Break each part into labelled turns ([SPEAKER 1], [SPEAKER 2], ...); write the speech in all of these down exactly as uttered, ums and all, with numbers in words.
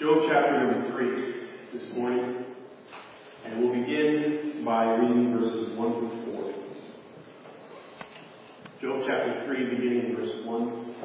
[SPEAKER 1] Job chapter number three this morning, and we'll begin by reading verses one through four. Job chapter three, beginning in verse one.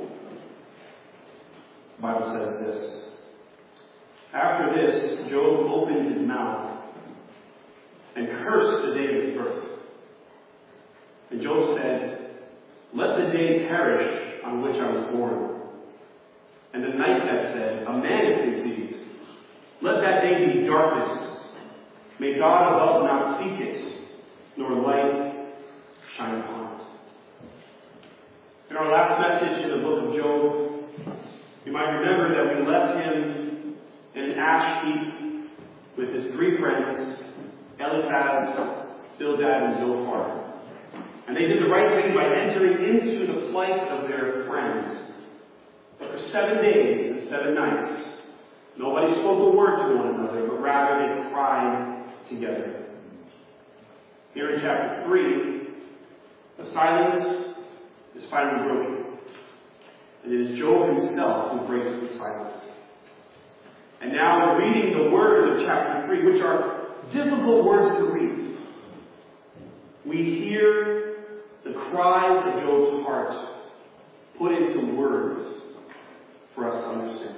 [SPEAKER 1] The Bible says this: After this, Job opened his mouth and cursed the day of his birth. And Job said, "Let the day perish on which I was born. And the night that said, a man is conceived. Let that day be darkness. May God above not seek it, nor light shine upon it." In our last message in the book of Job, you might remember that we left him in an ash heap with his three friends, Eliphaz, Bildad, and Zophar. And they did the right thing by entering into the plight of their friends. But for seven days and seven nights, nobody spoke a word to one another, but rather they cried together. Here in chapter three, the silence is finally broken. And it is Job himself who breaks the silence. And now, in reading the words of chapter three, which are difficult words to read, we hear the cries of Job's heart put into words for us to understand.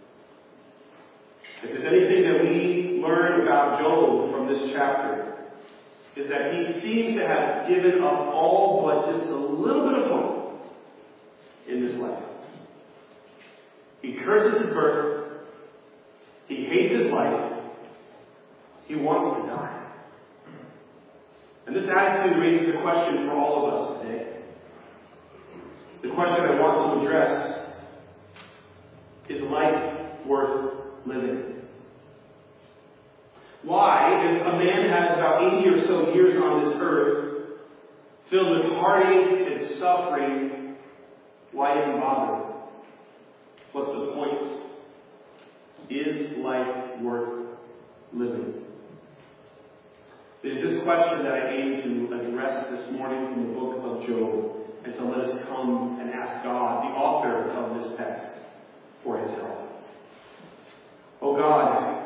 [SPEAKER 1] If there's anything that we learn about Job from this chapter, is that he seems to have given up all but just a little bit of hope in this life. He curses his birth. He hates his life. He wants to die. And this attitude raises a question for all of us today. The question I want to address: is life worth living? Why, if a man has about eighty or so years on this earth, filled with heartache and suffering, why even bother? What's the point? Is life worth living? It is this question that I aim to address this morning from the book of Job. And so let us come and ask God, the author of this text, for his help. Oh God,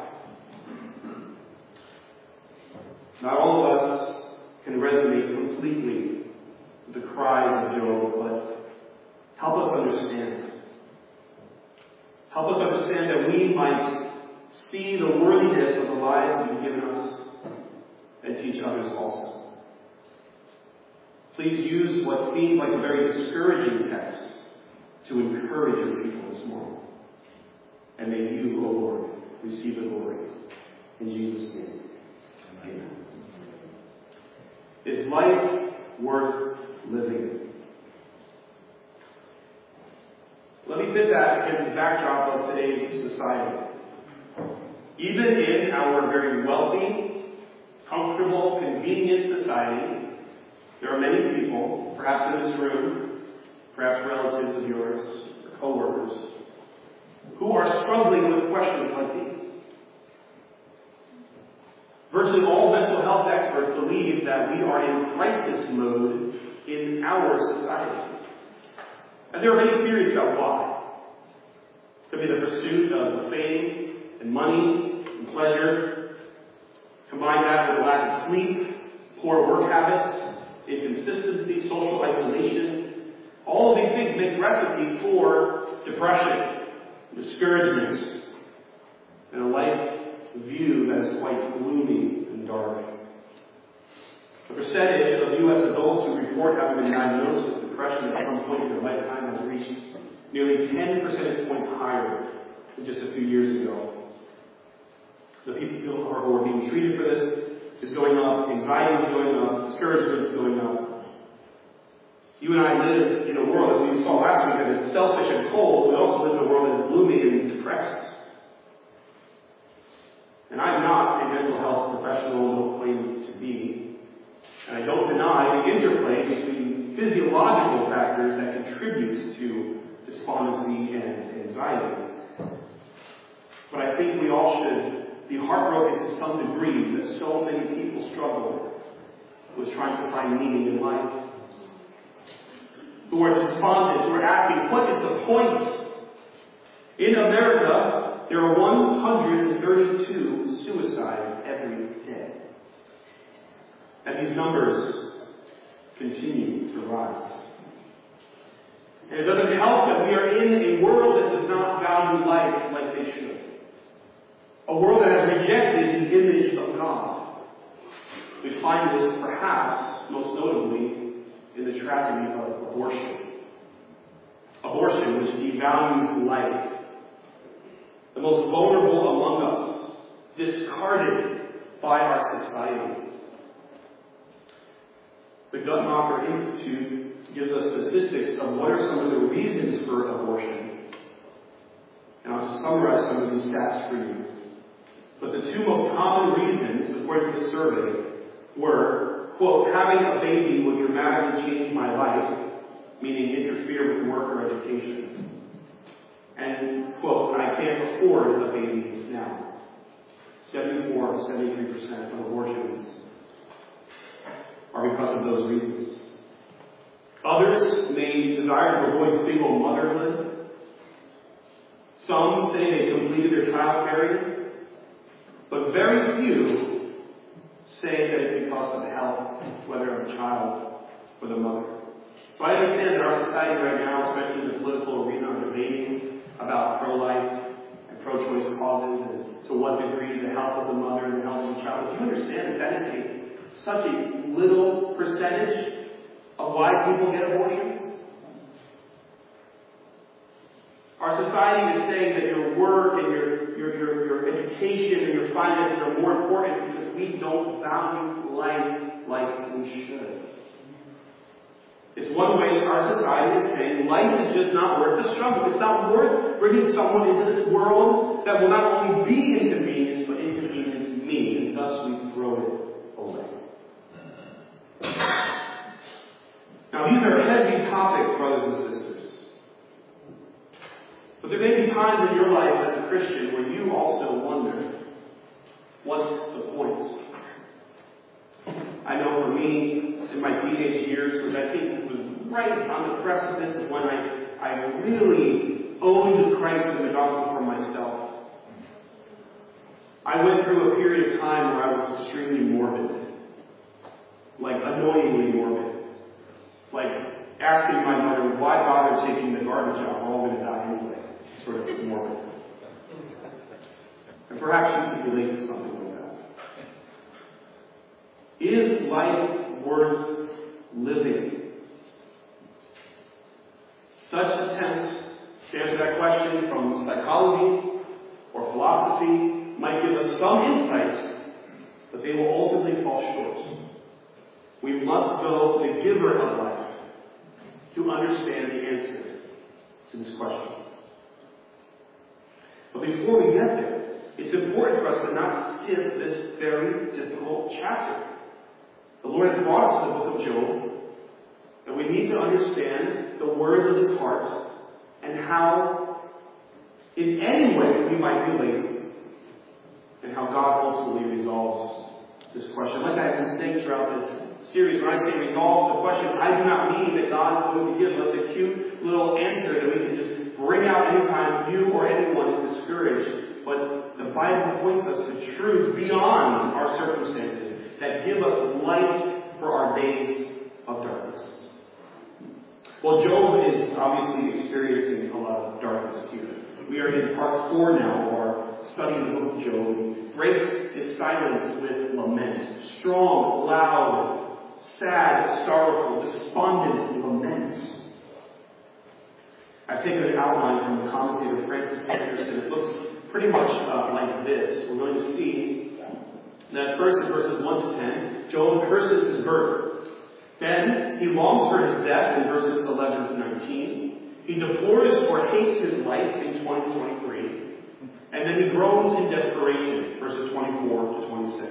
[SPEAKER 1] not all of us can resonate completely with the cries of Job, but help us understand. Help us understand that we might see the worthiness of the lives that you've given us and teach others also. Please use what seems like a very discouraging text to encourage your people this morning. And may you, O Lord, receive the glory. In Jesus' name, amen. Is life worth living? Let me fit that against the backdrop of today's society. Even in our very wealthy, comfortable, convenient society, there are many people, perhaps in this room, perhaps relatives of yours, or co-workers, who are struggling with questions like these. Virtually all mental health experts believe that we are in crisis mode in our society. And there are many theories about why. It could be the pursuit of fame and money and pleasure. Combine that with a lack of sleep, poor work habits, inconsistency, social isolation. All of these things make recipe for depression, discouragement, and a life view that is quite gloomy and dark. The percentage of U S adults who report having been diagnosed with depression at some point in their lifetime has reached nearly ten percentage points higher than just a few years ago. The people who are being treated for this is going up, anxiety is going up, discouragement is going up. You and I live in a world, as we saw last week, that is selfish and cold. We also live in a world that is gloomy and depressed. And I'm not a mental health professional, no claim to be. And I don't deny the interplay between physiological factors that contribute to despondency and anxiety. But I think we all should be heartbroken to some degree that so many people struggle with trying to find meaning in life. Who are despondent, who are asking, what is the point? In America, there are one hundred thirty-two suicides every day. And these numbers continue to rise. And it doesn't help that we are in a world that does not value life like they should. A world that has rejected the image of God. We find this perhaps most notably in the tragedy of abortion. Abortion, which devalues life. The most vulnerable among us, discarded by our society. The Guttmacher Institute gives us statistics of what are some of the reasons for abortion. And I'll just summarize some of these stats for you. But the two most common reasons, according to the survey, were, quote, having a baby would dramatically change my life, meaning interfere with work or education. And, quote, I can't afford a baby now. seventy-four to seventy-three percent of abortions are because of those reasons. Others may desire to avoid single motherhood. Some say they completed their child period. But very few say that it's because of health, whether of the child or the mother. So I understand that our society right now, especially in the political arena, are debating about pro-life and pro-choice causes and to what degree the health of the mother and the health of the child. But do you understand that that is a, such a little percentage of why people get abortions? Our society is saying that your work and your, your, your, your education and your finances are more important because we don't value life like we should. It's one way our society is saying life is just not worth the struggle. It's not worth bringing someone into this world that will not only be inconvenienced, but inconvenience me, and thus we throw it away. Now, these are heavy topics, brothers and sisters. But there may be times in your life as a Christian where you also wonder, what's the point? I know for me, in my teenage years, which I think was right on the precipice of when I, I really owned Christ and the gospel for myself, I went through a period of time where I was extremely morbid. Like annoyingly morbid. Like asking my mother, why bother taking the garbage out? We're all going to die anyway. Sort of morbid. And perhaps you could relate to something like that. Is life worth living? Such attempts to answer that question from psychology or philosophy might give us some insight, but they will ultimately fall short. We must go to the giver of life to understand the answer to this question. But before we get there, it's important for us to not skip this very difficult chapter. The Lord has brought us to the book of Job, and we need to understand the words of his heart and how, in any way, we might relate, and how God ultimately resolves this question. Like I've been saying throughout the series, when I say resolve the question, I do not mean that God is going to give us a cute little answer that we can just bring out anytime you or anyone is discouraged. But the Bible points us to truths beyond our circumstances that give us light for our days of darkness. Well, Job is obviously experiencing a lot of darkness here. We are in part four now of our study of the book of Job. He breaks his silence with lament. Strong, loud, sad, sorrowful, despondent lament. I've taken an outline from the commentator Francis Anderson. It looks pretty much uh, like this. We're going to see that first in verses one to ten, Job curses his birth. Then he longs for his death in verses eleven to nineteen. He deplores or hates his life in twenty to twenty-three. And then he groans in desperation, verses twenty-four to twenty-six.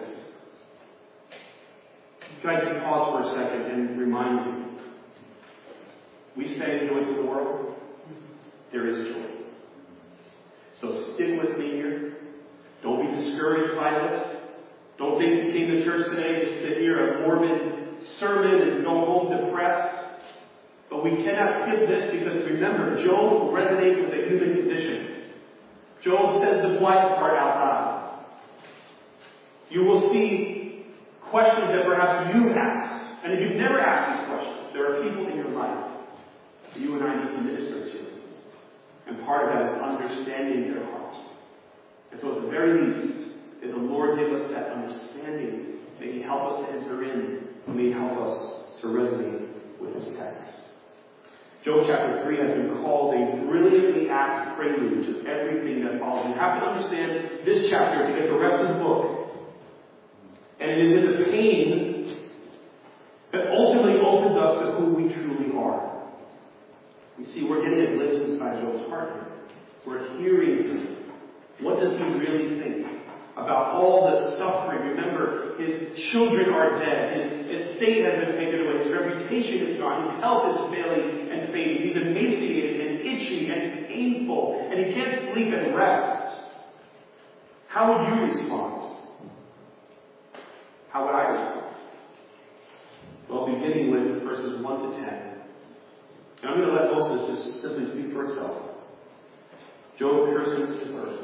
[SPEAKER 1] Can I just pause for a second and remind you? We say joy to the world. There is joy. So stick with me here. Don't be discouraged by this. Don't think you came to church today just to hear a morbid sermon and go home depressed. But we cannot skip this because remember, Job resonates with the human condition. Job says the quiet part out loud. You will see questions that perhaps you ask. And if you've never asked these questions, there are people in your life that you and I need to minister to. And part of that is understanding their heart. And so at the very least, if the Lord give us that understanding, may He help us to enter in, and may He help us to resonate with this text. Job chapter three has been called a brilliantly apt prelude to everything that follows. You have to understand this chapter to get the rest of the book. And it is in the pain that ultimately opens us to who we truly are. You see, we're getting a glimpse inside Job's heart here. We're hearing him. What does he really think about all the suffering? Remember, his children are dead. His estate has been taken away. His reputation is gone. His health is failing and fading. He's emaciated and itchy and painful. And he can't sleep and rest. How would you respond? How would I respond? Well, beginning with verses one to ten. And I'm going to let Moses just simply speak for itself. Job curses his birth.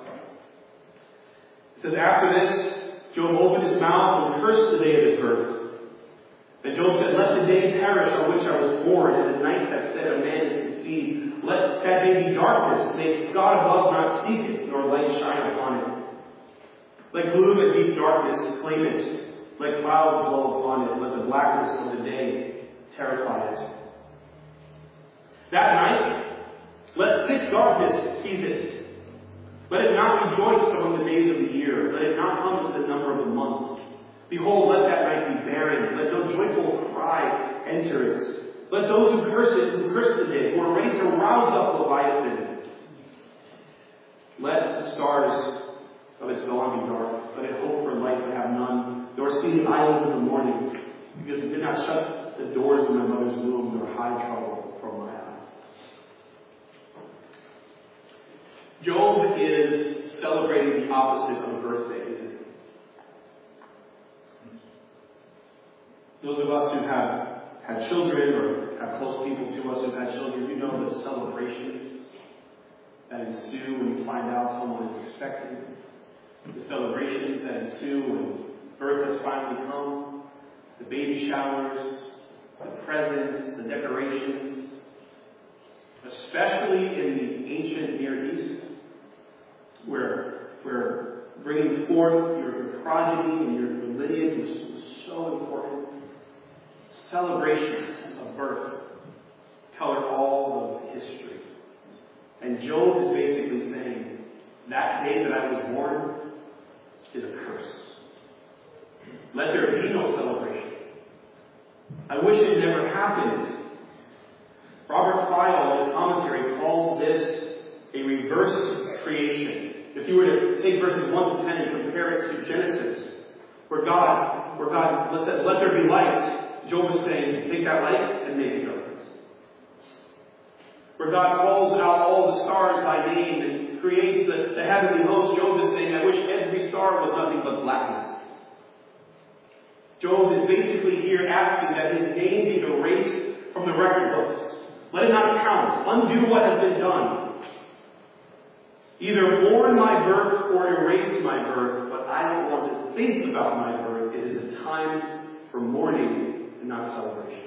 [SPEAKER 1] It says, after this, Job opened his mouth and cursed the day of his birth. Then Job said, let the day perish on which I was born, and the night that said a man is conceived. Let that day be darkness. May God above not seek it, nor light shine upon it. Let gloom and deep darkness claim it. Let clouds blow upon it. Let the blackness of the day terrify it. That night, let thick darkness seize it. Let it not rejoice among the days of the year. Let it not come as the number of the months. Behold, let that night be barren. Let no joyful cry enter it. Let those who curse it, who curse the day, who are ready to rouse up Leviathan. Let the stars of its dawn be dark. Let it hope for light but have none, nor see the islands of the morning, because it did not shut the doors of my mother's womb, nor hide trouble from my eyes. Job is celebrating the opposite of a birthday, isn't it? Those of us who have had children or have close people to us who've had children, you know the celebrations that ensue when you find out someone is expected. The celebrations that ensue when birth has finally come. The baby showers, the presents, the decorations. Especially in the ancient Near East, where, where bringing forth your, your progeny and your, your lineage was, was so important. Celebrations of birth color all of history. And Job is basically saying, that day that I was born is a curse. Let there be no celebration. I wish it never happened. Robert File, in his commentary, calls this a reverse creation. If you were to take verses one to ten and compare it to Genesis, where God, where God says, let there be light, Job is saying, take that light and make it darkness. Where God calls out all the stars by name and creates the, the heavenly host, Job is saying, I wish every star was nothing but blackness. Job is basically here asking that his name be erased from the record books. Let it not count. Undo what has been done. Either mourn my birth or erase my birth, but I don't want to think about my birth. It is a time for mourning and not celebration.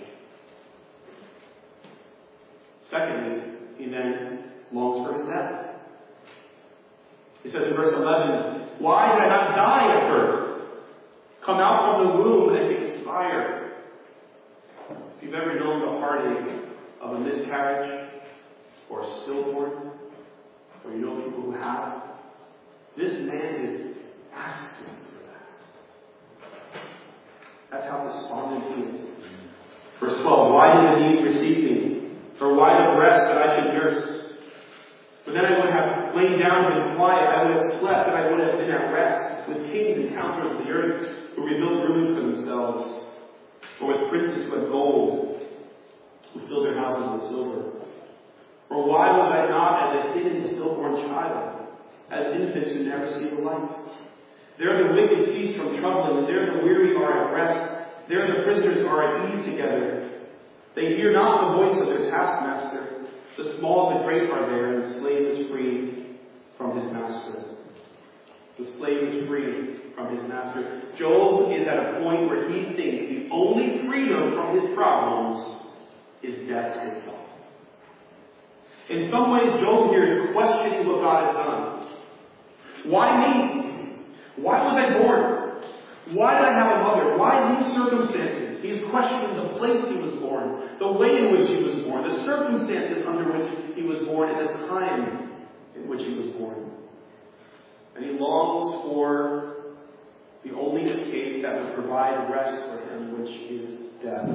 [SPEAKER 1] Secondly, he then longs for his death. He says in verse eleven, why did I not die at birth? Come out from the womb and expire. If you've ever known the heartache of a miscarriage or a stillborn, or you know people who have, this man is asking for that. That's how despondent he is. Verse twelve, why did the knees receive me? Or why the breast that I should nurse? But then I would have lain down in quiet, I would have slept, and I would have been at rest with kings and counselors of the earth who rebuilt rooms for themselves, or with princes who had gold, who filled their houses with silver. Or why was I not as a hidden stillborn child, as infants who never see the light? There the wicked cease from troubling, and there the weary are at rest. There the prisoners are at ease together. They hear not the voice of their taskmaster. The small and the great are there, and the slave is free. from his master. The slave is free from his master. Job is at a point where he thinks the only freedom from his problems is death itself. In some ways, Job here is questioning what God has done. Why me? Why was I born? Why did I have a mother? Why these circumstances? He is questioning the place he was born, the way in which he was born, the circumstances under which he was born, and the time in which he was born. And he longs for the only escape that would provide rest for him, which is death.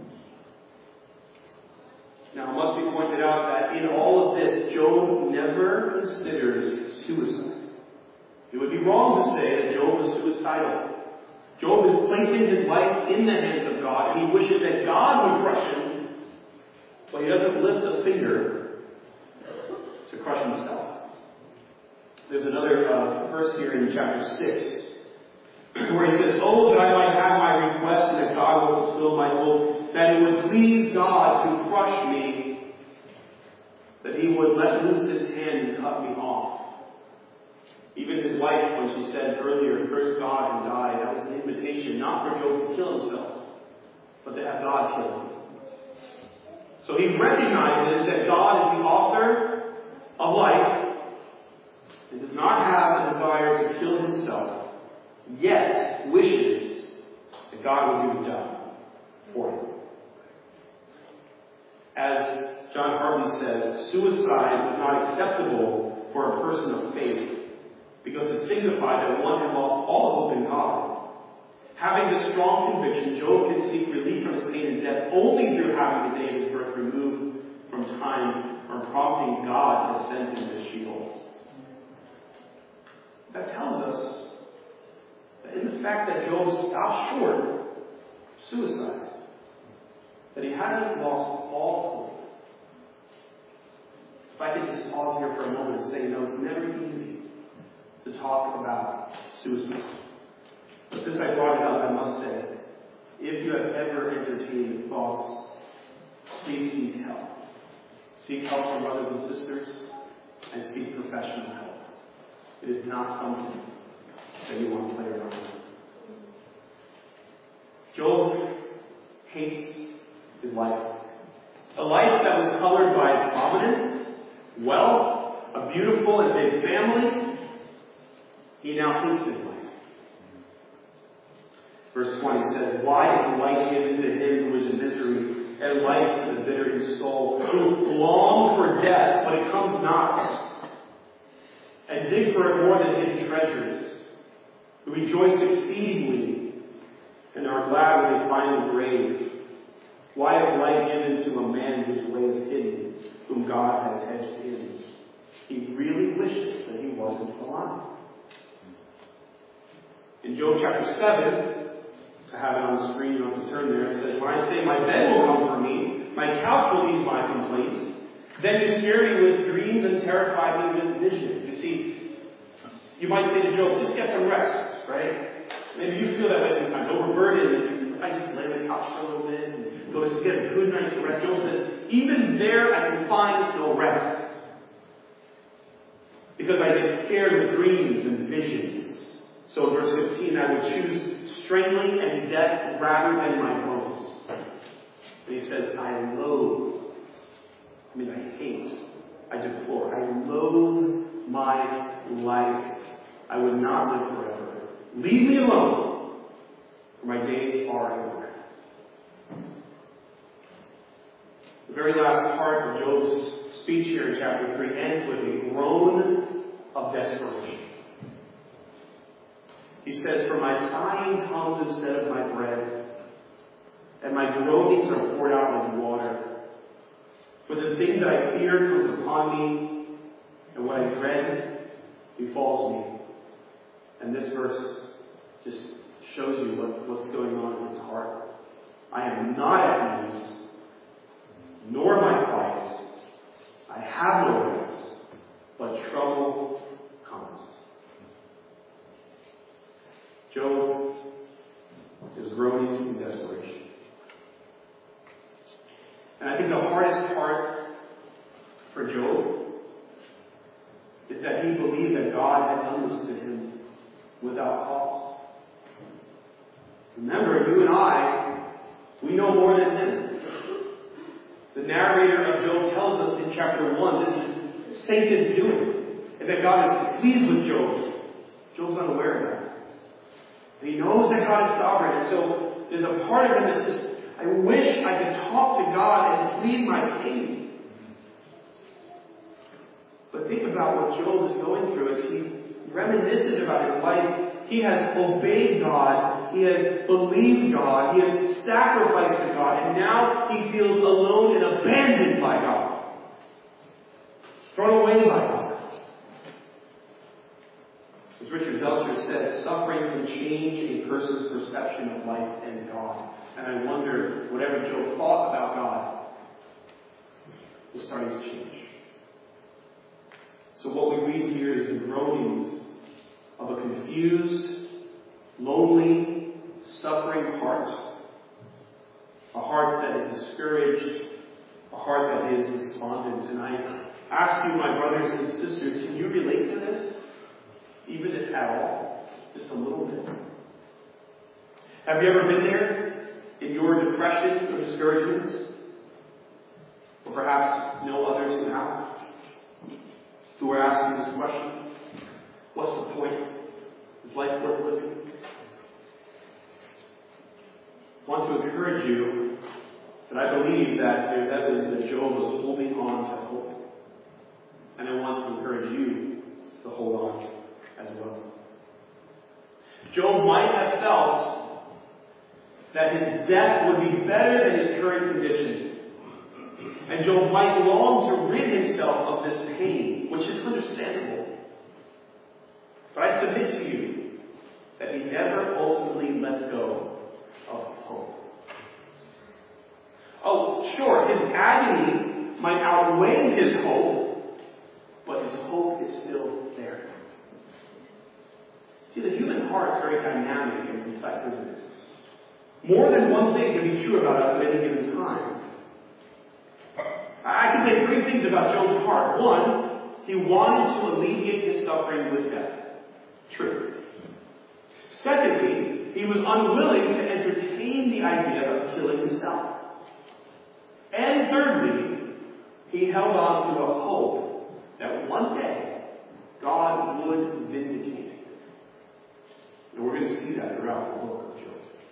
[SPEAKER 1] Now, it must be pointed out that in all of this, Job never considers suicide. It would be wrong to say that Job was suicidal. Job is placing his life in the hands of God, and he wishes that God would crush him, but he doesn't lift a finger to crush himself. There's another uh, verse here in chapter six, where he says, "Oh, that I might have my request, and that God will fulfill my hope, that it would please God to crush me, that he would let loose his hand and cut me off." Even his wife, when she said earlier, "Curse God and die," that was an invitation not for Job to kill himself, but to have God kill him. So he recognizes that God is the author of life and does not have a desire to kill himself, yet wishes that God would do the job for him. As John Hartley says, suicide was not acceptable for a person of faith, because it signified that one had lost all hope in God. Having this strong conviction, Job can seek relief from his pain and death only through having the day of his birth removed from time, or prompting God to send him to Sheol. That tells us that in the fact that Job stopped short of suicide, that he hasn't lost all hope. If I could just pause here for a moment and say, you know, it's never easy to talk about suicide. But since I brought it up, I must say, if you have ever entertained thoughts, please seek help. Seek help from brothers and sisters, and seek professional help. It is not something that you want to play around with. Job hates his life. A life that was colored by prominence, wealth, a beautiful and big family. He now hates his life. Verse twenty says, "Why is light given to him who is in misery, and life to the bitter in soul, who long for death, but it comes not, and dig for it more than hidden treasures, who rejoice exceedingly, and are glad when they find the grave? Why is light given to a man whose way is hidden, whom God has hedged in?" He really wishes that he wasn't alive. In Job chapter seven, I have it on the screen, you don't have to turn there, it says, "When I say my bed will comfort me, my couch will ease my complaints, then you scare me with dreams and terrify me with visions." You see, you might say to Job, just get some rest, right? Maybe you feel that way sometimes, overburdened, and I just lay on the couch for a little bit and go to get a good night's rest. Job says, even there I can find no rest, because I get scared with dreams and visions. So verse fifteen, "I would choose strangling and death rather than my bones." And he says, "I loathe," I mean I hate, I deplore, I loathe my life. I would not live forever. Leave me alone, for my days are in order. The very last part of Job's speech here in chapter three ends with a groan of desperation. He says, "For my sighing comes instead of my bread, and my groanings are poured out like water. For the thing that I fear comes upon me, and what I dread befalls me." And this verse just shows you what, what's going on in his heart. "I am not at ease, nor am I quiet. I have no rest, but trouble comes." Job is groaning in desperation. And I think the hardest part for Job is that he believes God had done this to him without cause. Remember, you and I, we know more than him. The narrator of Job tells us in chapter one, this is Satan's doing, and that God is pleased with Job. Job's unaware of that. And he knows that God is sovereign, and so there's a part of him that says, I wish I could talk to God and plead my case. But think about what Job is going through as he reminisces about his life. He has obeyed God. He has believed God. He has sacrificed to God. And now he feels alone and abandoned by God. Thrown away by God. As Richard Belcher said, suffering can change a person's perception of life and God. And I wonder, whatever Job thought about God was starting to change. So what we read here is the groanings of a confused, lonely, suffering heart. A heart that is discouraged. A heart that is despondent. And I ask you, my brothers and sisters, can you relate to this? Even if at all? Just a little bit. Have you ever been there in your depression or discouragements? Or perhaps know others who have? Who are asking this question? What's the point? Is life worth living? I want to encourage you that I believe that there's evidence that Job was holding on to hope. And I want to encourage you to hold on as well. Job might have felt that his death would be better than his current condition. And Job might long to rid himself of this pain, which is understandable. But I submit to you that he never ultimately lets go of hope. Oh, sure, his agony might outweigh his hope, but his hope is still there. See, the human heart is very dynamic and complex, isn't it? More than one thing can be true about us at any given time. I can say three things about Job's heart. One, he wanted to alleviate his suffering with death. True. Secondly, he was unwilling to entertain the idea of killing himself. And thirdly, he held on to a hope that one day God would vindicate him. And we're going to see that throughout the book of Job.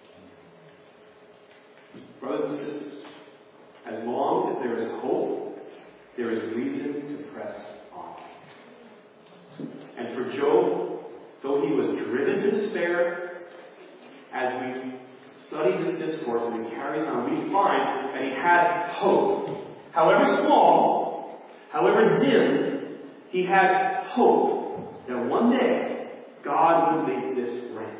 [SPEAKER 1] Brothers and sisters, as long as there is hope, there is reason to press on. And for Job, though he was driven to despair, as we study this discourse and he carries on, we find that he had hope. However small, however dim, he had hope that one day God would make this right.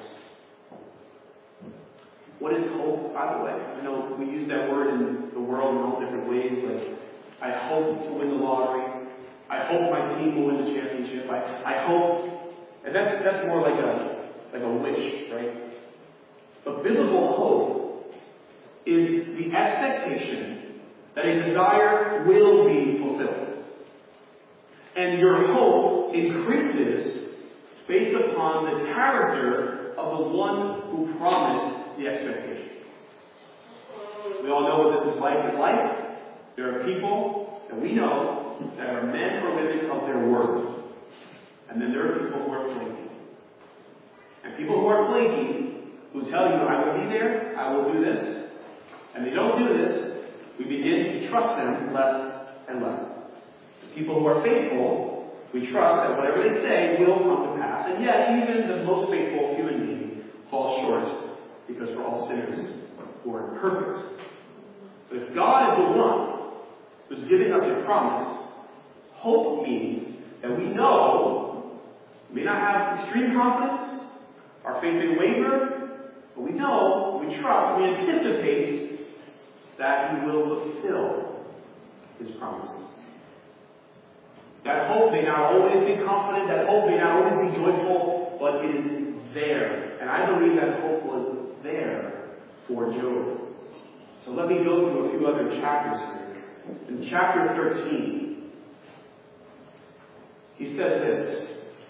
[SPEAKER 1] What is hope, by the way? I know we use that word in the world in all different ways, like, I hope to win the lottery. I hope my team will win the championship. I, I hope, and that's that's more like a like a wish, right? But biblical hope is the expectation that a desire will be fulfilled. And your hope increases based upon the character of the one who promised the expectation. We all know what this is like in life. There are people that we know that are men or women of their word. And then there are people who are flaky. And people who are flaky, who tell you, I will be there, I will do this, and they don't do this, we begin to trust them less and less. The people who are faithful, we trust that whatever they say will come to pass. And yet, even the most faithful human being falls short, because we're all sinners who are imperfect. But if God is the one who's giving us a promise, hope means that we know, we may not have extreme confidence, our faith may waver, but we know, we trust, we anticipate that He will fulfill His promises. That hope may not always be confident, that hope may not always be joyful, but it is there. And I believe that hope was there for Job. So let me go through a few other chapters here. In chapter thirteen, he says this,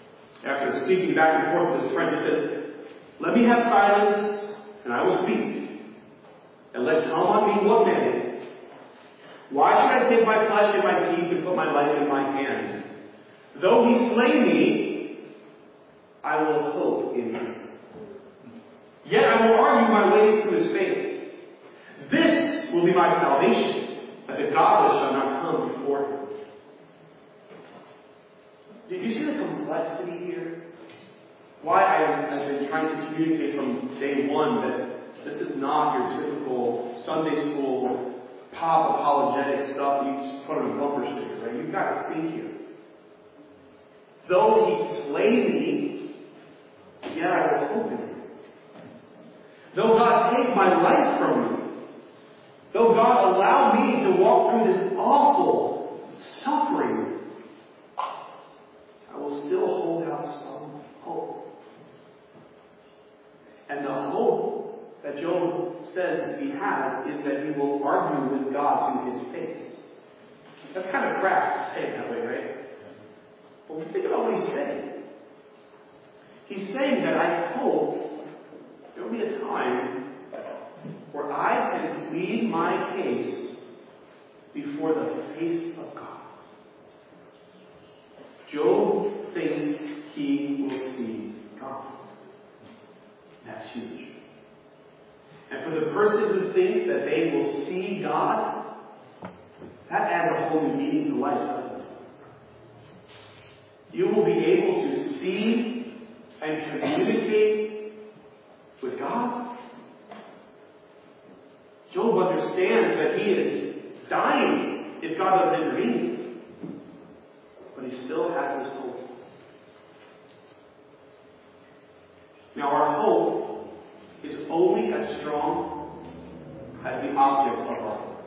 [SPEAKER 1] After speaking back and forth with his friend, he said, "Let me have silence, and I will speak. And let come on me what may. Why should I take my flesh in my teeth and put my life in my hand? Though he slay me, I will hope in him. Yet I will argue my ways to his face. This will be my salvation, that the godless shall not come before him." Did you see the complexity here? Why I have been trying to communicate from day one that this is not your typical Sunday school pop apologetic stuff you just put on a bumper sticker, right? You've got to think here. Though he slay me, yet I will hope in him. Though God take my life from me, though God allow me to walk through this awful suffering, I will still hold out some hope. And the hope that Job says he has is that he will argue with God to his face. That's kind of crass to say it that way, right? But think about what he's saying. He's saying that I hope there will be a time where I can plead my case before the face of God. Job thinks he will see God. That's huge. And for the person who thinks that they will see God, that adds a whole new meaning to life, doesn't it? You will be able to see and communicate with God. Job understands that he is dying if God doesn't intervene. But he still has his hope. Now our hope is only as strong as the object of our hope.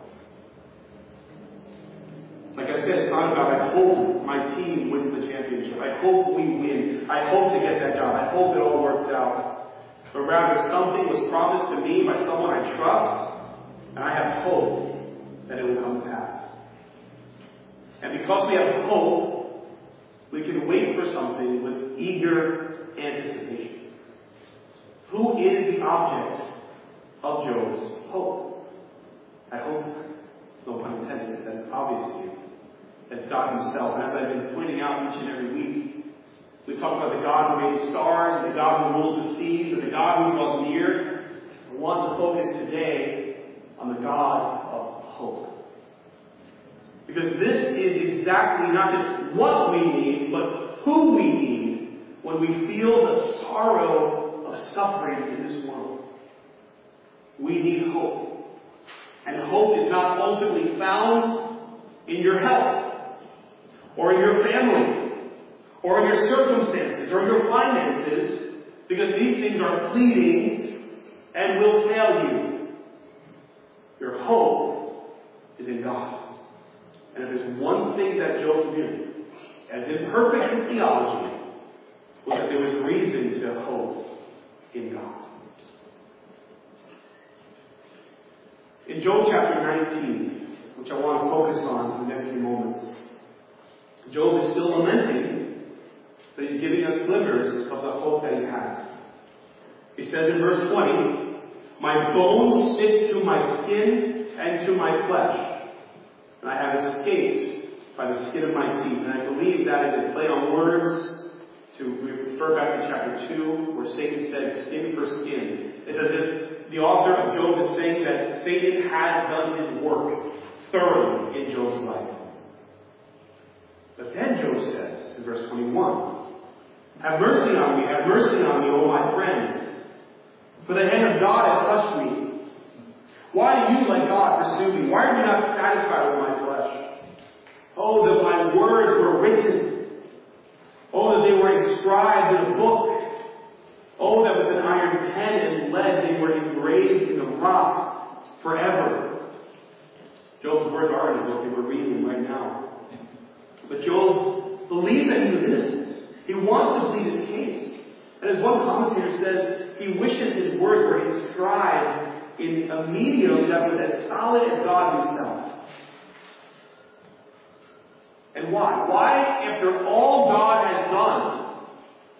[SPEAKER 1] Like I said, it's not about I hope my team wins the championship. I hope we win. I hope to get that job. I hope it all works out. But rather something was promised to me by someone I trust, and I have hope that it will come to pass. And because we have hope, we can wait for something with eager anticipation. Who is the object of Job's hope? I hope, no pun intended, that's obvious to you. That's God himself. And as I've been pointing out each and every week, we talk about the God who made stars, and the God who rules the seas, and the God who draws near. I want to focus today on the God of hope. Because this is exactly not just what we need, but who we need when we feel the sorrow of suffering in this world. We need hope. And hope is not ultimately found in your health, or in your family, or in your circumstances, or your finances, because these things are fleeting and will fail you. Your hope is in God. And if there's one thing that Job knew, as imperfect as theology, was that there was reason to hope in God. In Job chapter nineteen, which I want to focus on in the next few moments, Job is still lamenting, but he's giving us glimmers of the hope that he has. He says in verse twenty, "My bones stick to my skin and to my flesh, and I have escaped by the skin of my teeth." And I believe that is a play on words to refer back to chapter two, where Satan said skin for skin. It's as if the author of Job is saying that Satan has done his work thoroughly in Job's life. But then Job says in verse twenty-one, "Have mercy on me, have mercy on me, O my friends, for the hand of God has touched me. Why do you, like God, pursue me? Why are you not satisfied with my flesh? Oh, that my words were written. Oh, that they were inscribed in a book. Oh, that with an iron pen and lead they were engraved in the rock forever." Job's words are in his book. They were reading right now. But Job believed that he was innocent. He wants to plead his case. And as one commentator says, he wishes his words were inscribed in a medium that was as solid as God himself. And why? Why, after all God has done,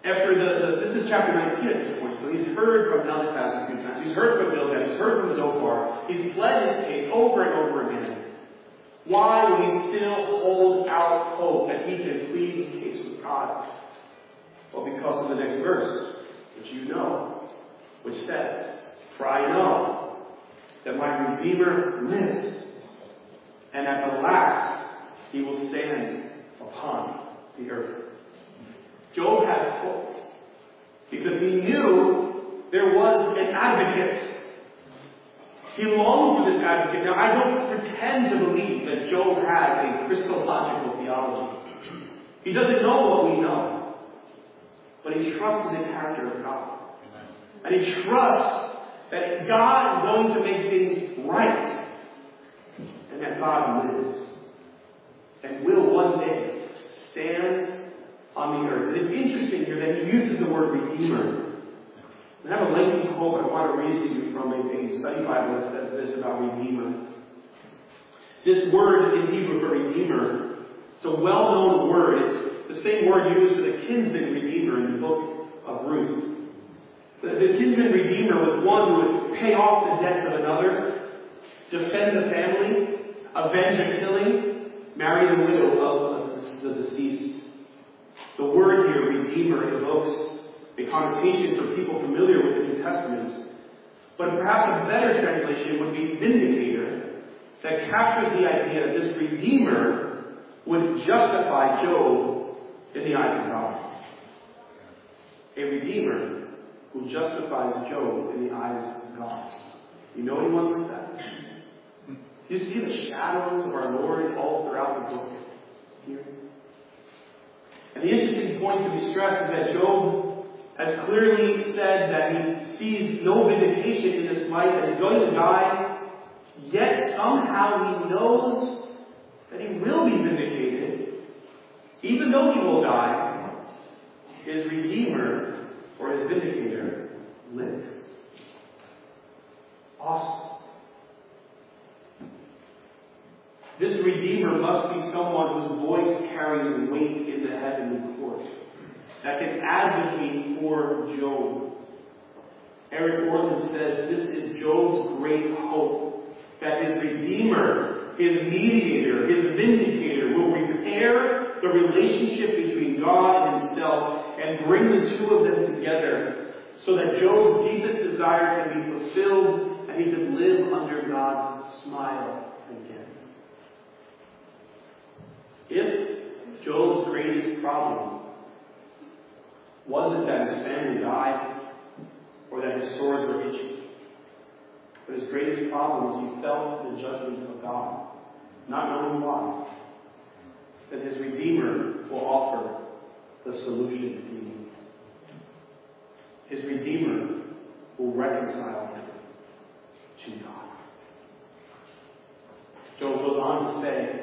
[SPEAKER 1] After the, the this is chapter nineteen at this point, so he's heard from Eliphaz a few times. He's heard from Bildad. He's heard from Zophar. He's pled his case over and over again. Why will he still hold out hope that he can plead his case with God? Well, because of the next verse, which you know, which says, "For I know that my Redeemer lives, and at the last he will stand upon the earth." Job had hope because he knew there was an advocate. He longed for this advocate. Now, I don't pretend to believe that Job has a Christological theology. He doesn't know what we know, but he trusts in the character of God. And he trusts that God is going to make things right, and that God lives and will one day stand on the earth. And it's interesting here that he uses the word Redeemer. I have a lengthy quote, but I want to read it to you from a, a study Bible that says this about Redeemer. This word in Hebrew for Redeemer, it's a well-known word. It's the same word used for the kinsman Redeemer in the book of Ruth. The, the kinsman Redeemer was one who would pay off the debts of another, defend the family, avenge a killing, marry the widow of the deceased. The word here, Redeemer, evokes a connotation for people familiar with the New Testament. But perhaps a better translation would be Vindicator, that captures the idea that this Redeemer would justify Job in the eyes of God. A Redeemer who justifies Job in the eyes of God. You know anyone like that? You see the shadows of our Lord all throughout the book here? And the interesting point to be stressed is that Job has clearly said that he sees no vindication in this life, that he's going to die, yet somehow he knows that he will be vindicated, even though he will die. His Redeemer, or his Vindicator, lives. Awesome. This Redeemer must be someone whose voice carries weight in the heavenly court, that can advocate for Job. Eric Orland says this is Job's great hope, that his Redeemer, his Mediator, his Vindicator will repair the relationship between God and himself and bring the two of them together so that Job's deepest desire can be fulfilled and he can live under God's smile again. If Job's greatest problem wasn't that his family died or that his sores were itchy, but his greatest problem was he felt the judgment of God, not knowing why, then his Redeemer will offer the solution he needs. His Redeemer will reconcile him to God. Job goes on to say,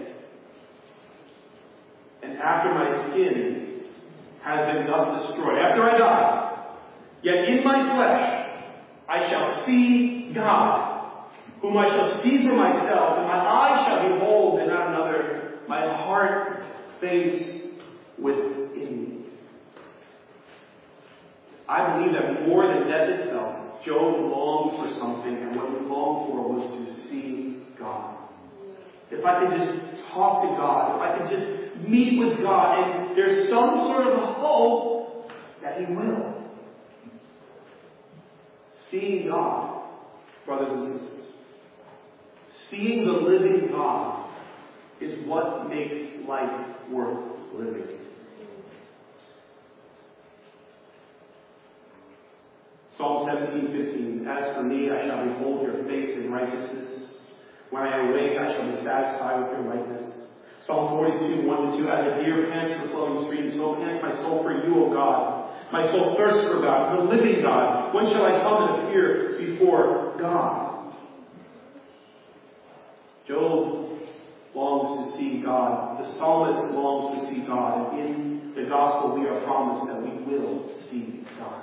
[SPEAKER 1] "And after my skin has been thus destroyed," after I die, "yet in my flesh I shall see God, whom I shall see for myself, and my eyes shall behold and not another, my heart face within me." I believe that more than death itself, Job longed for something, and what he longed for was to see God. If I could just talk to God, if I could just meet with God, and there's some sort of hope that he will. Seeing God, brothers and sisters, seeing the living God is what makes life worth living. Psalm seventeen fifteen, "As for me, I shall behold your face in righteousness. When I awake, I shall be satisfied with your likeness." Psalm forty-two, one to two, "As a deer pants for flowing streams, so pants my soul for you, O God. My soul thirsts for God, the living God. When shall I come and appear before God?" Job longs to see God. The psalmist longs to see God. And in the gospel, we are promised that we will see God.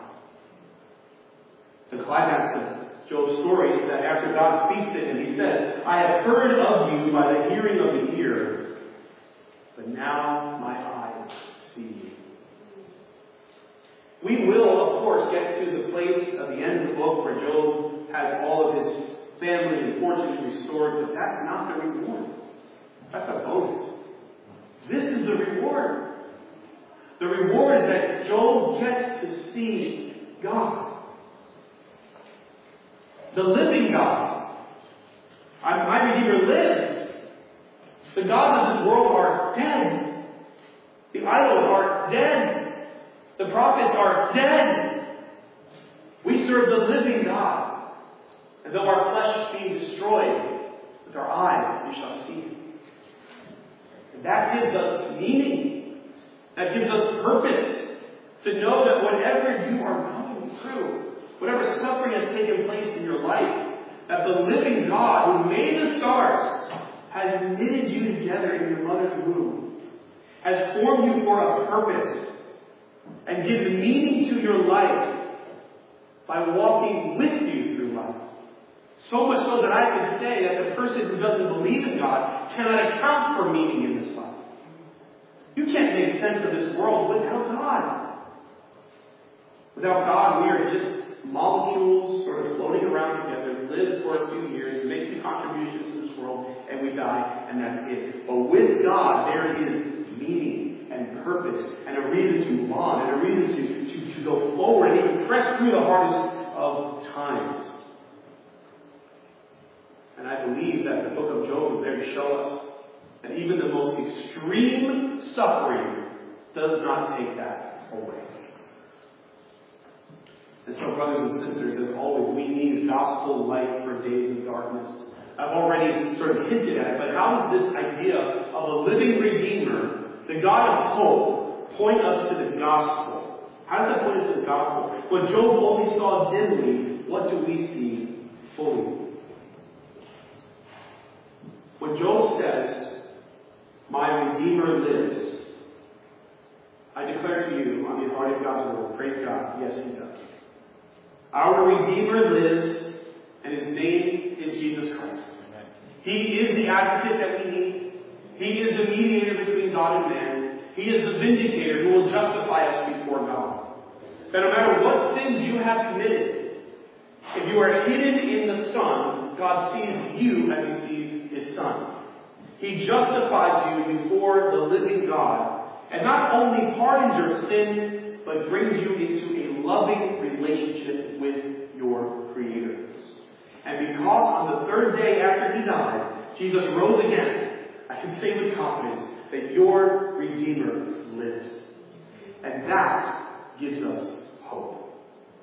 [SPEAKER 1] The climax of Job's story is that after God speaks to him, he says, "I have heard of you by the hearing of the ear, but now my eyes see you." We will, of course, get to the place at the end of the book where Job has all of his family and fortune restored, but that's not the reward. That's a bonus. This is the reward. The reward is that Job gets to see God. The living God. My Redeemer lives. The gods of this world are dead. The idols are dead. The prophets are dead. We serve the living God. And though our flesh be destroyed, with our eyes we shall see Him. And that gives us meaning. That gives us purpose. To know that whatever you are going through, whatever suffering has taken place in your life, that the living God who made the stars has knitted you together in your mother's womb, has formed you for a purpose, and gives meaning to your life by walking with you through life. So much so that I can say that the person who doesn't believe in God cannot account for meaning in this life. You can't make sense of this world without God. Without God, we are just molecules sort of floating around together, live for a few years, make some contributions to this world, and we die, and that's it. But with God, there is meaning and purpose, and a reason to move on, and a reason to, to, to go forward, and even press through the hardest of times. And I believe that the book of Job is there to show us that even the most extreme suffering does not take that away. And so, brothers and sisters, as always, we need gospel light for days of darkness. I've already sort of hinted at it, but how does this idea of a living Redeemer, the God of hope, point us to the gospel? How does that point us to the gospel? When Job only saw dimly, what do we see fully? When Job says, "My Redeemer lives," I declare to you, on the authority of God's word, praise God, yes, He does. Our Redeemer lives, and His name is Jesus Christ. He is the advocate that we need. He is the mediator between God and man. He is the vindicator who will justify us before God. That no matter what sins you have committed, if you are hidden in the Son, God sees you as He sees His Son. He justifies you before the living God, and not only pardons your sin, but brings you into a loving relationship with your Creator. And because on the third day after He died, Jesus rose again, I can say with confidence that your Redeemer lives. And that gives us hope.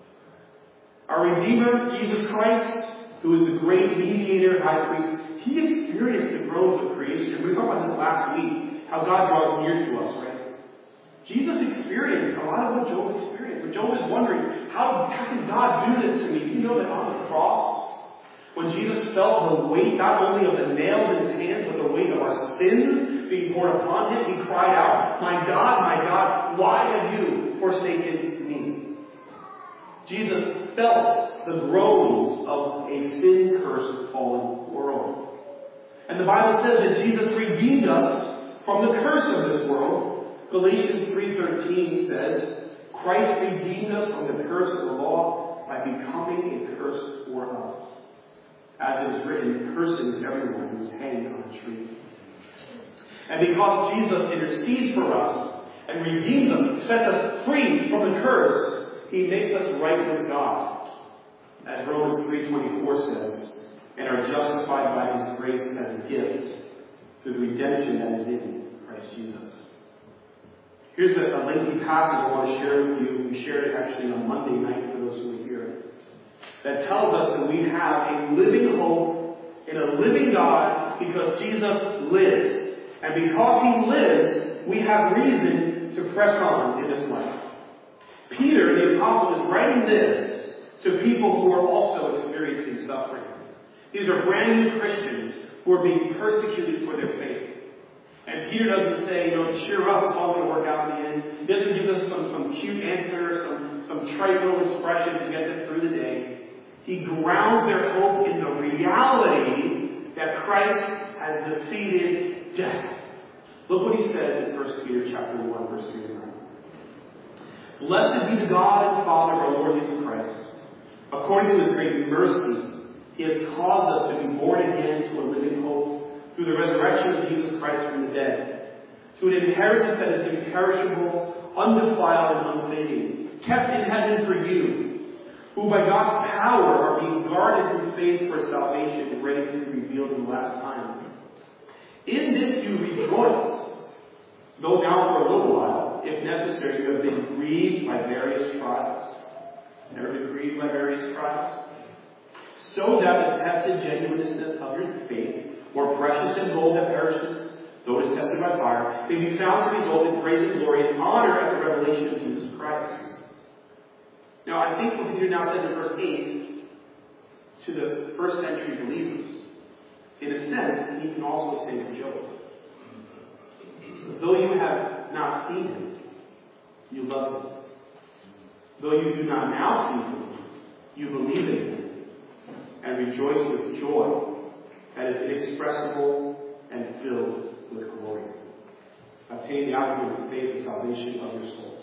[SPEAKER 1] Our Redeemer, Jesus Christ, who is the great mediator and high priest, He experienced the groans of creation. We talked about this last week, how God draws near to us, right? Jesus experienced a lot of what Job experienced. But Job is wondering, how, how can God do this to me? Do you know that on the cross, when Jesus felt the weight not only of the nails in His hands, but the weight of our sins being poured upon Him, He cried out, "My God, my God, why have you forsaken me?" Jesus felt the groans of a sin-cursed, fallen world. And the Bible says that Jesus redeemed us from the curse of this world. Galatians three thirteen says, Christ redeemed us from the curse of the law by becoming a curse for us. As it is written, curses everyone who is hanged on a tree. And because Jesus intercedes for us and redeems us, sets us free from the curse, He makes us right with God. As Romans three twenty-four says, and are justified by His grace as a gift through the redemption that is in Christ Jesus. Here's a, a lengthy passage I want to share with you. We shared it actually on Monday night for those who were here. That tells us that we have a living hope in a living God because Jesus lives. And because He lives, we have reason to press on in this life. Peter, the apostle, is writing this to people who are also experiencing suffering. These are brand new Christians who are being persecuted for their faith. And Peter doesn't say, you know, cheer up, it's all going to work out in the end. He doesn't give us some, some cute answer, some, some trite little expression to get them through the day. He grounds their hope in the reality that Christ has defeated death. Look what he says in First Peter chapter one, verse three to nine. Blessed be the God and Father of our Lord Jesus Christ. According to his great mercy, he has caused us to be born again to a living hope through the resurrection of Jesus Christ from the dead, to an inheritance that is imperishable, undefiled, and unfading, kept in heaven for you, who by God's power are being guarded through faith for salvation, ready to be revealed in the last time. In this you rejoice, though now for a little while, if necessary, you have been grieved by various trials. Never been grieved by various trials? So that the tested genuineness of your faith, more precious than gold that perishes, though it is tested by fire, may be found to result in praise and glory and honor at the revelation of Jesus Christ. Now, I think what Peter now says in verse eight to the first century believers, in a sense, he can also say to Job, though you have not seen him, you love him. Though you do not now see him, you believe in him and rejoice with joy that is inexpressible and filled with glory. Obtain the outcome of faith and salvation of your souls.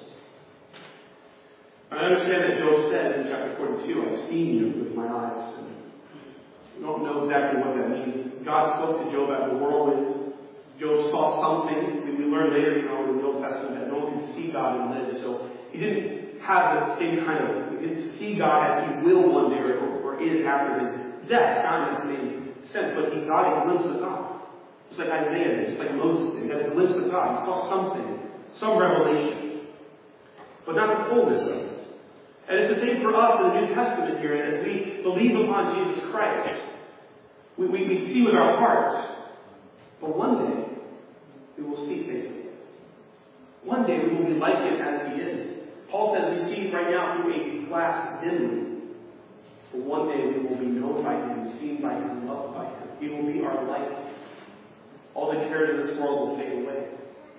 [SPEAKER 1] I understand that Job says in chapter forty-two, I've seen you with my eyes. We don't know exactly what that means. God spoke to Job out of the whirlwind. Job saw something. We, we learn later, you know, in the Old Testament that no one can see God and live. So he didn't have the same kind of, he didn't see God as he will one day or, or is after his death. Not in the same sense, but he got a glimpse of God. Just like Isaiah did, just like Moses did. He got a glimpse of God. He saw something, some revelation. But not the fullness of it. And it's the same for us in the New Testament here. And as we believe upon Jesus Christ, we, we, we see with our hearts. But one day, we will see face to face. One day, we will be like him as he is. Paul says we see right now through a glass dimly. But one day, we will be known by him, seen by him, loved by him. He will be our light. All the cares of this world will fade away.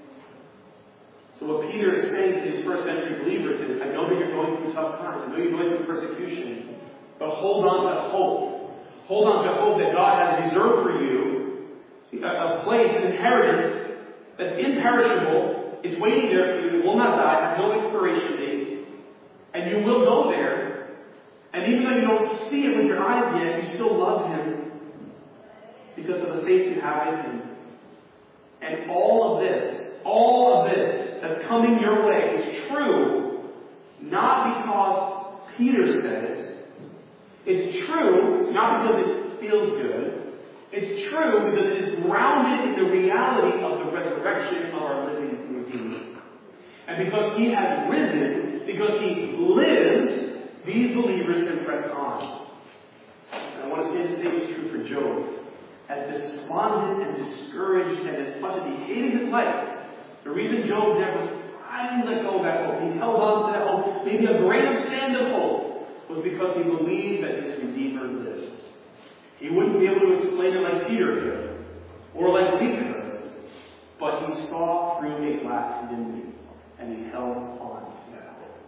[SPEAKER 1] So what Peter is saying to his first century believers is, I know that you're going through tough times. I know you're going through persecution. But hold on to hope. Hold on to hope that God has reserved for you a place, an inheritance that's imperishable. It's waiting there for you. It will not die. Has no expiration date. And you will go there. And even though you don't see it with your eyes yet, you still love him because of the faith you have in him. And all of this, all of this that's coming your way is true, not because Peter said it. It's true, it's not because it feels good. It's true because it is grounded in the reality of the resurrection of our living Redeemer. And because he has risen, because he lives, these believers can press on. And I want to say the same is true for Job. As despondent and discouraged, and as much as he hated his life, the reason Job never finally let go of that hope, he held on to that hope, maybe a grain of sand of hope, was because he believed that his Redeemer lives. He wouldn't be able to explain it like Peter could, or like we could, but he saw through a glass dimly, and he held on to that hope.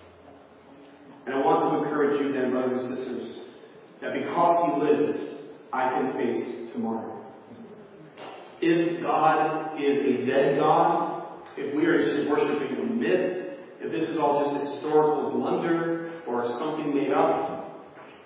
[SPEAKER 1] And I want to encourage you then, brothers and sisters, that because he lives, I can face tomorrow. If God is a dead God, if we are just worshiping a myth, if this is all just historical blunder or something made up,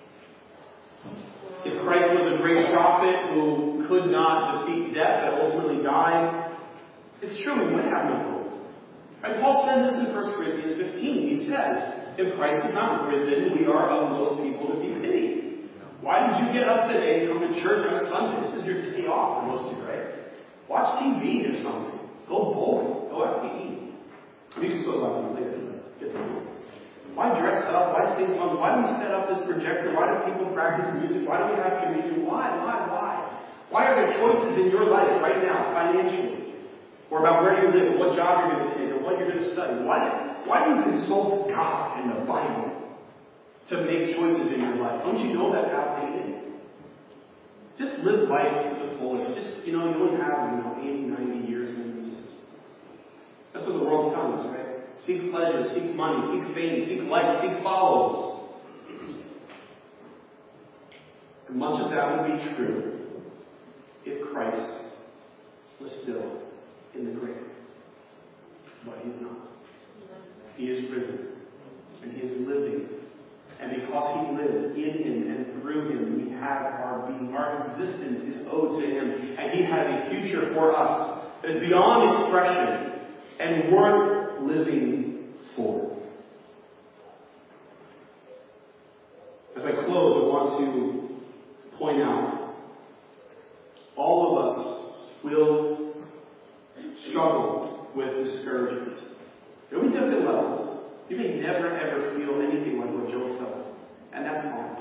[SPEAKER 1] if Christ was a great prophet who could not defeat death but ultimately died, it's true, we would have no hope. Right? Paul says this in First Corinthians fifteen. He says, if Christ is not risen, we are of most people to be pitied. Why did you get up today and come to church on a Sunday? This is your day off for most of you, right? Watch T V or something. Go bowling. Go out to eat. We can still talk about it later. Get to it. Why dress up? Why sing songs? Why do we set up this projector? Why do people practice music? Why do we have communion? Why? Why? Why? Why are there choices in your life right now, financially? Or about where you live, what job you're going to take, or what you're going to study? Why, why do you consult God and the Bible to make choices in your life? Don't you know that God made it? Just live life to the fullest. Just, you know, you don't have, you know, eighty, ninety years. Maybe just, that's what the world tells us, right? Seek pleasure, seek money, seek fame, seek likes, seek follows. And much of that would be true if Christ was still in the grave. But he's not. He is risen. And He is living. And because He lives in Him and through Him, we have our being. Our existence is owed to Him. And He has a future for us that is beyond expression and worth living for. As I close, I want to point out, all of us will struggle with discouragement. There will be different levels. You may never ever feel anything like what Job felt. And that's fine.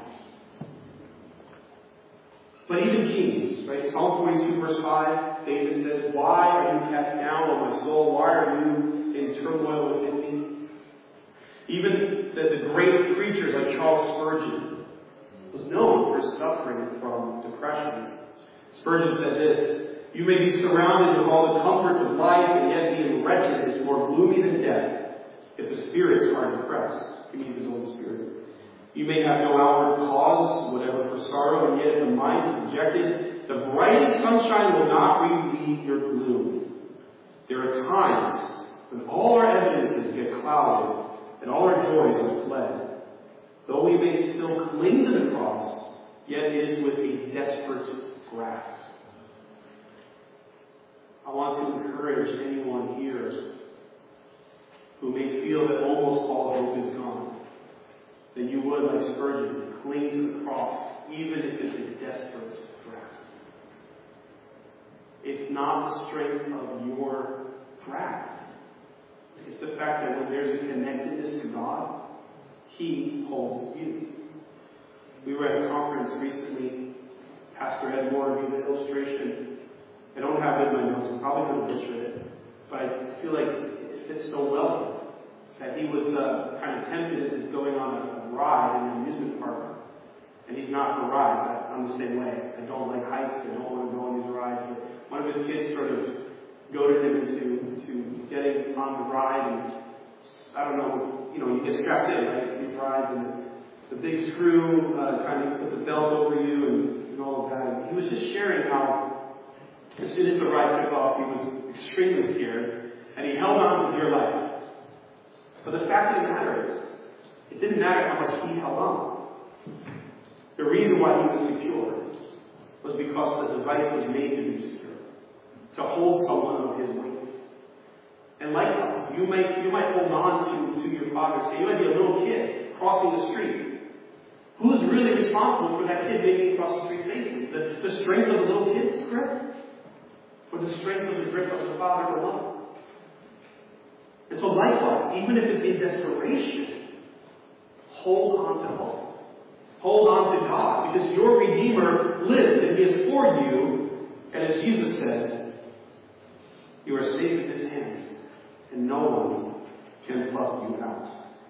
[SPEAKER 1] But even kings, right? Psalm forty-two verse five, David says, "Why are you cast down, O my soul? Why are you in turmoil within me?" Even the, the great preachers like Charles Spurgeon was known for suffering from depression. Spurgeon said this, "You may be surrounded with all the comforts of life, and yet being wretched is more gloomy than death. If the spirits are depressed," he means his own spirit. "You may have no outward cause, whatever, for sorrow, and yet if the mind is dejected, the brightest sunshine will not relieve your gloom. There are times when all our evidences get clouded, and all our joys are fled. Though we may still cling to the cross, yet it is with a desperate grasp." I want to encourage anyone here who may feel that almost all hope is gone, that you would, like Spurgeon, cling to the cross, even if it's a desperate grasp. It's not the strength of your grasp. It's the fact that when there's a connectedness to God, He holds you. We were at a conference recently. Pastor Ed Moore gave an illustration. I don't have it in my notes. I'm probably going to butcher it. But I feel like it fits so well. That he was uh, kind of tempted into going on a, a ride in an amusement park. And he's not for rides. I, I'm the same way. I don't like heights. I don't want to go on these rides. But one of his kids sort of goaded him into, into getting on the ride. And I don't know, you know, you get strapped in, right? These rides and the big screw uh, trying to put the belt over you and, and all of that. And he was just sharing how as soon as the ride took off, he was extremely scared. And he held on to dear life. But the fact of the matter is, it didn't matter how much he held on. The reason why he was secure was because the device was made to be secure, to hold someone of his weight. And likewise, you might you might hold on to, to your father's hand. You might be a little kid crossing the street. Who's really responsible for that kid making it across the street safely? The, the strength of the little kid's grip? Or the strength of the grip of the father alone? And so likewise, even if it's in desperation, hold on to hope. Hold on to God, because your Redeemer lives and He is for you. And as Jesus said, you are safe in His hands, and no one can pluck you out.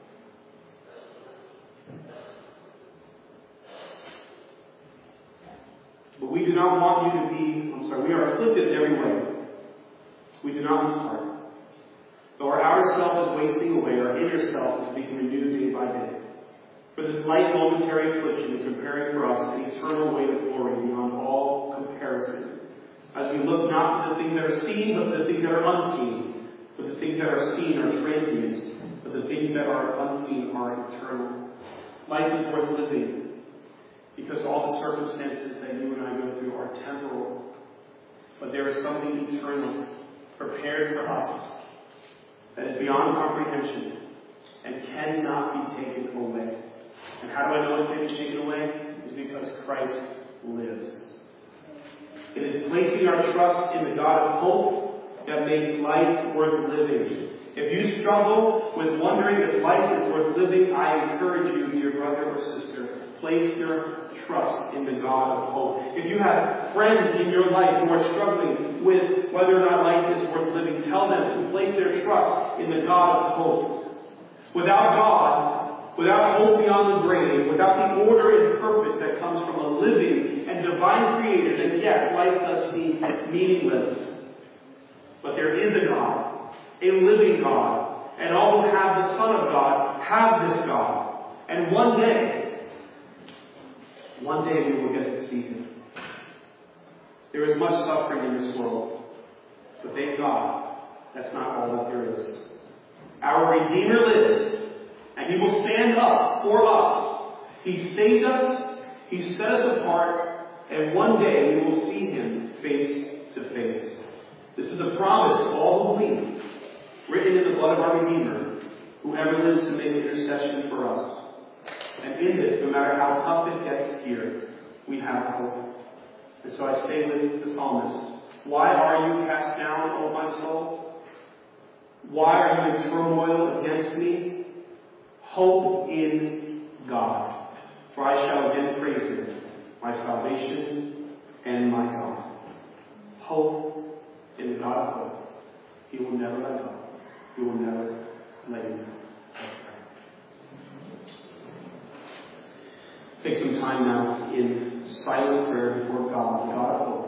[SPEAKER 1] But we do not want you to be, I'm sorry, we are afflicted in every way. We do not lose heart. Though our outer self is wasting away, our inner self is being renewed day by day. For this light momentary affliction is preparing for us an eternal weight of glory beyond all comparison. As we look not to the things that are seen, but to the things that are unseen. For the things that are seen are transient, but the things that are unseen are eternal. Life is worth living, because all the circumstances that you and I go through are temporal. But there is something eternal prepared for us that is beyond comprehension and cannot be taken away. And how do I know it can't be taken away? It's because Christ lives. It is placing our trust in the God of hope that makes life worth living. If you struggle with wondering if life is worth living, I encourage you, dear brother or sister, place your trust in the God of hope. If you have friends in your life who are struggling with whether or not life is worth living, tell them to place their trust in the God of hope. Without God, without hope beyond the grave, without the order and purpose that comes from a living and divine Creator, then yes, life does seem meaningless. But there is a God, a living God, and all who have the Son of God have this God. And one day, One day we will get to see Him. There is much suffering in this world, but thank God, that's not all that there is. Our Redeemer lives, and He will stand up for us. He saved us, He set us apart, and one day we will see Him face to face. This is a promise to all who believe, written in the blood of our Redeemer, whoever lives to make intercession for us. And in this, no matter how tough it gets here, we have hope. And so I say with the psalmist, why are you cast down, O my soul? Why are you in turmoil against me? Hope in God, for I shall again praise Him, my salvation and my God. Hope in the God of hope. He will never let go. He will never let you go. Take some time now in silent prayer before God, the God of hope.